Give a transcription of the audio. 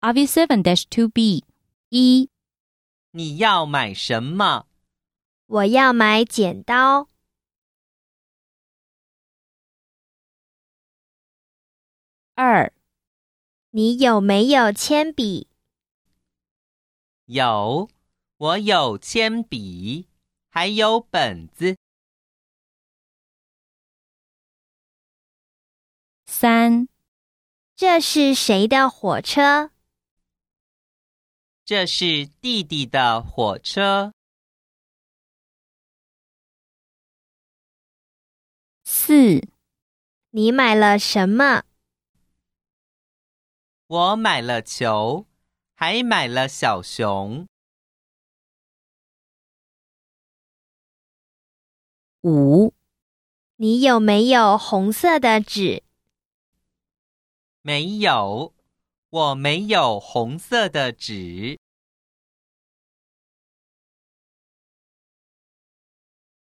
RV7-2B 1. 你要买什么？ 我要买剪刀。 2. 你有没有铅笔？ 有，我有铅笔，还有本子。 3. 这是谁的火车？ 这是弟弟的火车。 4. 你买了什么？ 我买了球，还买了小熊。 5. 你有没有红色的纸？ 没有，我没有红色的纸。